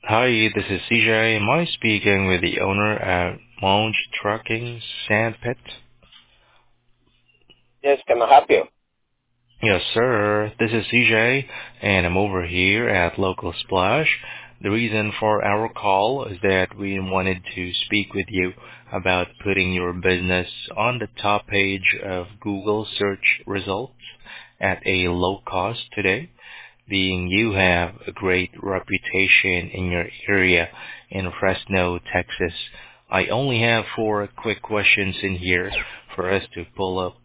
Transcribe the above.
Hi, this is CJ. Am I speaking with the owner at Monge Trucking Sandpit? Yes, can I help you? Yes, sir. This is CJ, and I'm over here at Local Splash. The reason for our call is that we wanted to speak with you about putting your business on the top page of Google search results at a low cost today. Being you have a great reputation in your area in Fresno, Texas. I only have four quick questions in here for us to pull up